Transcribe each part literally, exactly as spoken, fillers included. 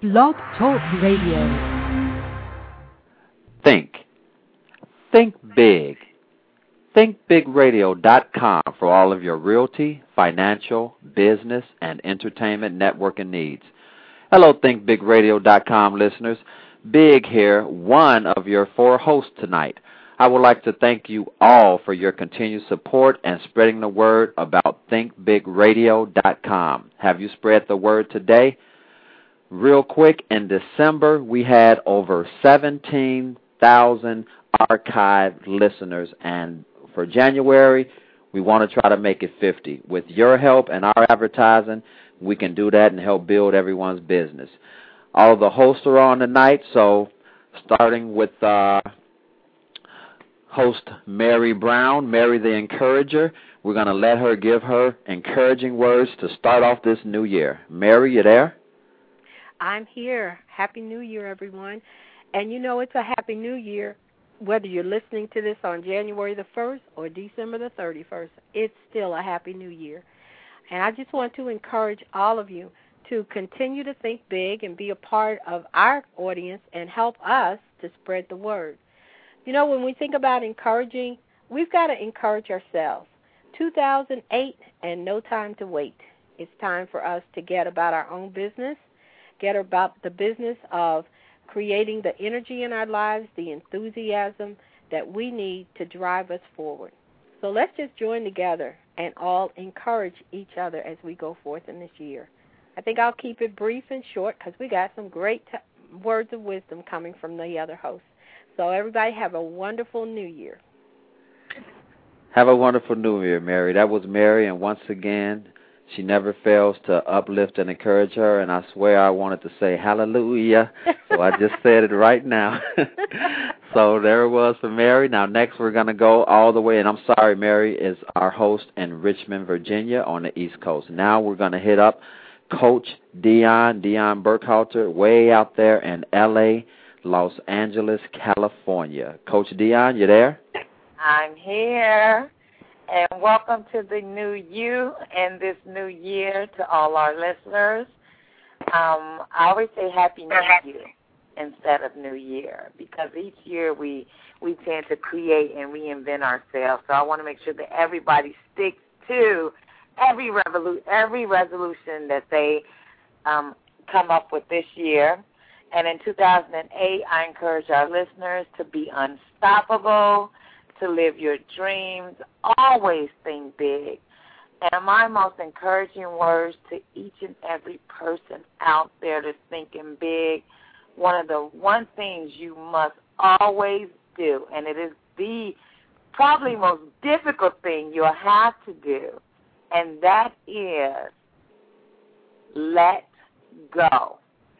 Blog Talk Radio. Think. Think big. think big radio dot com for all of your realty, financial, business, and entertainment networking needs. Hello, think big radio dot com listeners. Big here, one of your four hosts tonight. I would like to thank you all for your continued support and spreading the word about think big radio dot com. Have you spread the word today? Real quick, in December, we had over seventeen thousand archived listeners, and for January, we want to try to make it fifty. With your help and our advertising, we can do that and help build everyone's business. All the hosts are on tonight, so starting with uh, host Mary Brown, Mary the Encourager, we're going to let her give her encouraging words to start off this new year. Mary, you there? I'm here. Happy New Year, everyone. And you know it's a Happy New Year whether you're listening to this on January the first or December the thirty-first. It's still a Happy New Year. And I just want to encourage all of you to continue to think big and be a part of our audience and help us to spread the word. You know, when we think about encouraging, we've got to encourage ourselves. two thousand eight and no time to wait. It's time for us to get about our own business, get about the business of creating the energy in our lives, the enthusiasm that we need to drive us forward. So let's just join together and all encourage each other as we go forth in this year. I think I'll keep it brief and short because we got some great t- words of wisdom coming from the other hosts. So everybody have a wonderful New Year. Have a wonderful New Year, Mary. That was Mary, and once again, she never fails to uplift and encourage her, and I swear I wanted to say hallelujah, so I just said it right now. So there it was for Mary. Now next we're going to go all the way, and I'm sorry, Mary is our host in Richmond, Virginia on the East Coast. Now we're going to hit up Coach Dion, Dion Burkhalter, way out there in L A, Los Angeles, California. Coach Dion, you there? I'm here. And welcome to the new you and this new year to all our listeners. Um, I always say Happy New Year instead of New Year because each year we we tend to create and reinvent ourselves. So I want to make sure that everybody sticks to every revolu- every resolution that they um, come up with this year. And in two thousand eight, I encourage our listeners to be unstoppable, to live your dreams, always think big. And my most encouraging words to each and every person out there that's thinking big, one of the one things you must always do, and it is the probably most difficult thing you'll have to do, and that is let go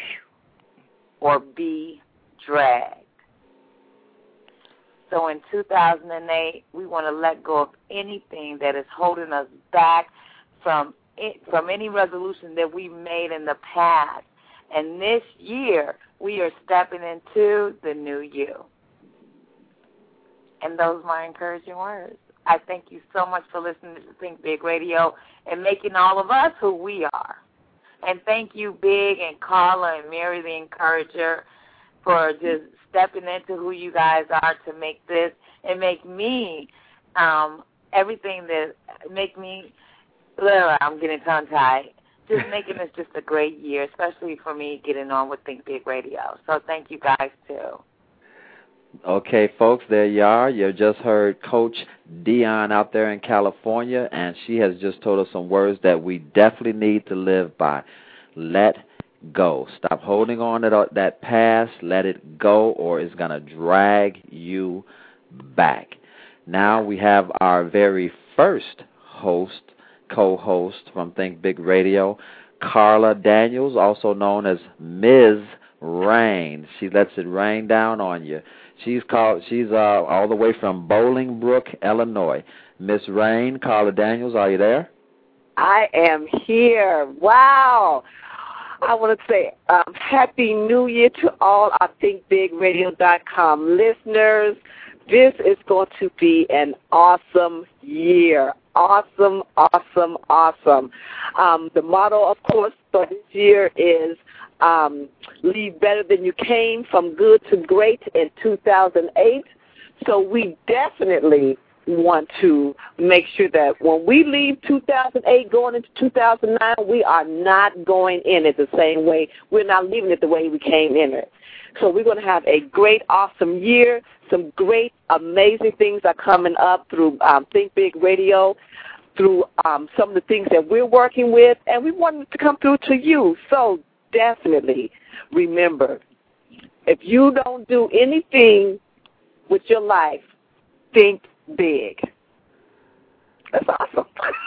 or be dragged. So in two thousand eight, we want to let go of anything that is holding us back from it, from any resolution that we made in the past. And this year, we are stepping into the new you. And those are my encouraging words. I thank you so much for listening to Think Big Radio and making all of us who we are. And thank you, Big and Carla and Mary the Encourager, for just stepping into who you guys are to make this and make me um, everything that make me, ugh, I'm getting tongue-tied, just making this just a great year, especially for me getting on with Think Big Radio. So thank you guys, too. Okay, folks, there you are. You just heard Coach Dion out there in California, and she has just told us some words that we definitely need to live by. Let go. Stop holding on to that past. Let it go, or it's going to drag you back. Now we have our very first host, co-host from Think Big Radio, Carla Daniels, also known as Miz Rain. She lets it rain down on you. She's called. She's uh, all the way from Bolingbrook, Illinois. Miss Rain, Carla Daniels, are you there? I am here. Wow. I want to say um, Happy New Year to all our think big radio dot com listeners. This is going to be an awesome year. Awesome, awesome, awesome. Um, the motto, of course, for this year is um, leave better than you came, from good to great in two thousand eight. So we definitely want to make sure that when we leave two thousand eight going into two thousand nine, we are not going in it the same way. We're not leaving it the way we came in it. So we're going to have a great, awesome year. Some great, amazing things are coming up through um, Think Big Radio, through um, some of the things that we're working with, and we want it to come through to you. So definitely remember, if you don't do anything with your life, think big. That's awesome.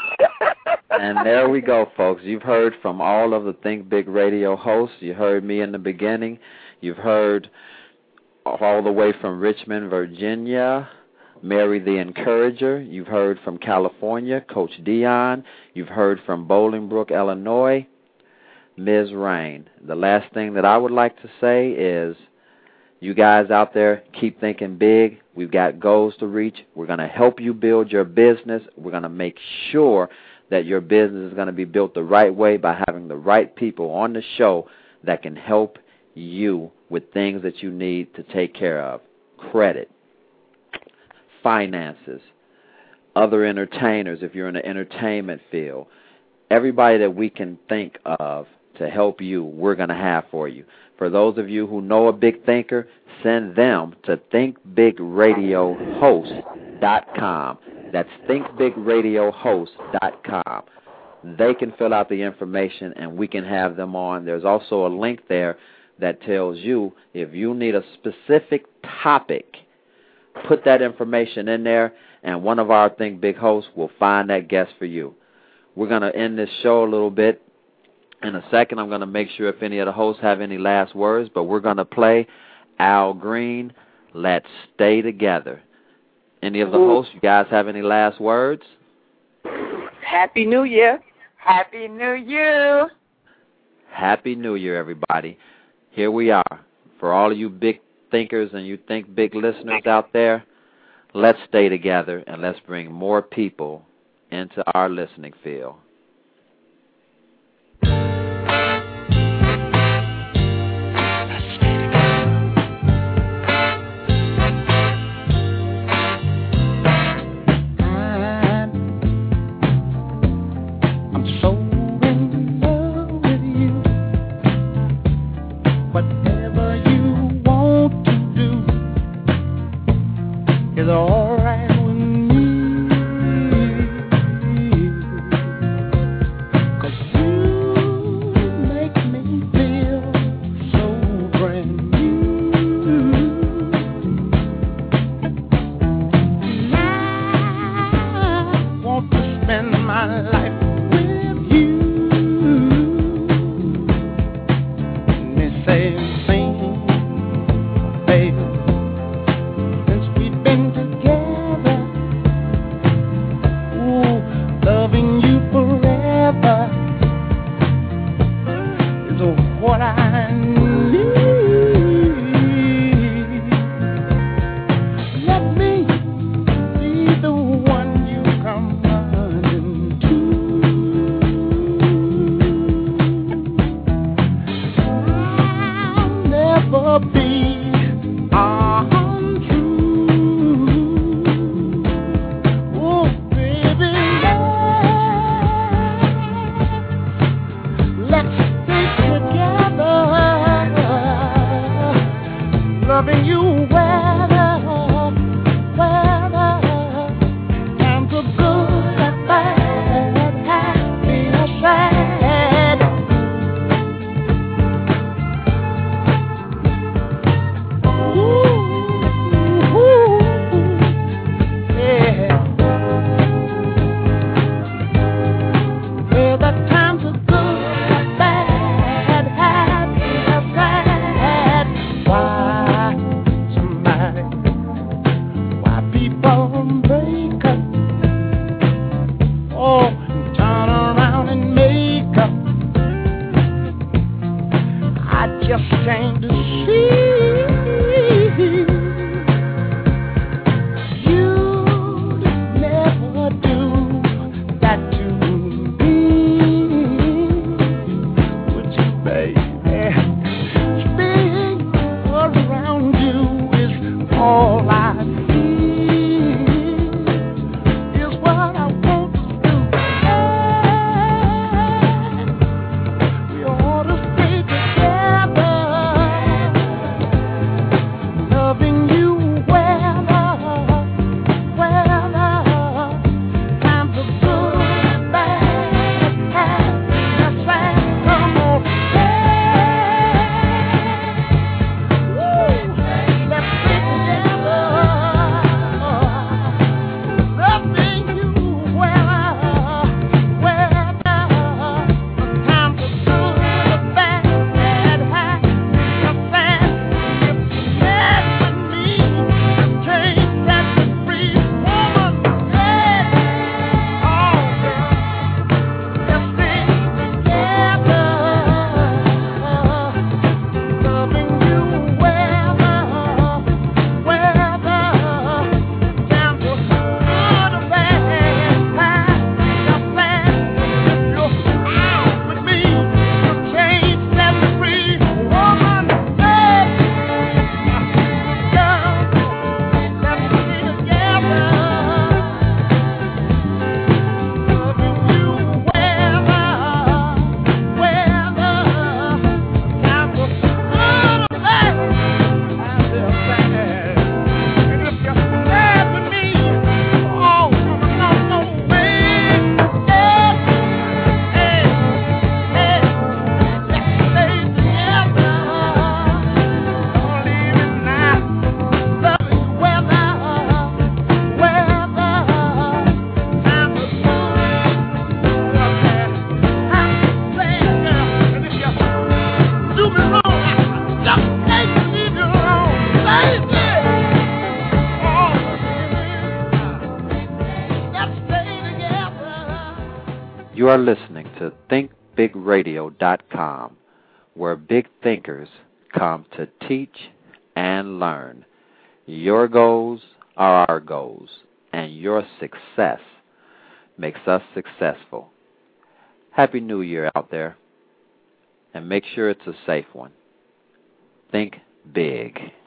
And there we go, folks. You've heard from all of the Think Big Radio hosts. You heard me in the beginning. You've heard all the way from Richmond, Virginia, Mary the Encourager. You've heard from California, Coach Dion. You've heard from Bolingbrook, Illinois, Miz Rain. The last thing that I would like to say is, you guys out there, keep thinking big. We've got goals to reach. We're going to help you build your business. We're going to make sure that your business is going to be built the right way by having the right people on the show that can help you with things that you need to take care of. Credit, finances, other entertainers if you're in the entertainment field. Everybody that we can think of to help you, we're going to have for you. For those of you who know a big thinker, send them to think big radio host dot com. That's think big radio host dot com. They can fill out the information, and we can have them on. There's also a link there that tells you if you need a specific topic, put that information in there, and one of our Think Big hosts will find that guest for you. We're going to end this show a little bit. In a second, I'm going to make sure if any of the hosts have any last words, but we're going to play Al Green, Let's Stay Together. Any of the Ooh. hosts, you guys have any last words? Happy New Year. Happy New Year. Happy New Year, everybody. Here we are. For all of you big thinkers and you think big listeners out there, let's stay together and let's bring more people into our listening field. Yeah. You are listening to think big radio dot com, where big thinkers come to teach and learn. Your goals are our goals, and your success makes us successful. Happy New Year out there, and make sure it's a safe one. Think big.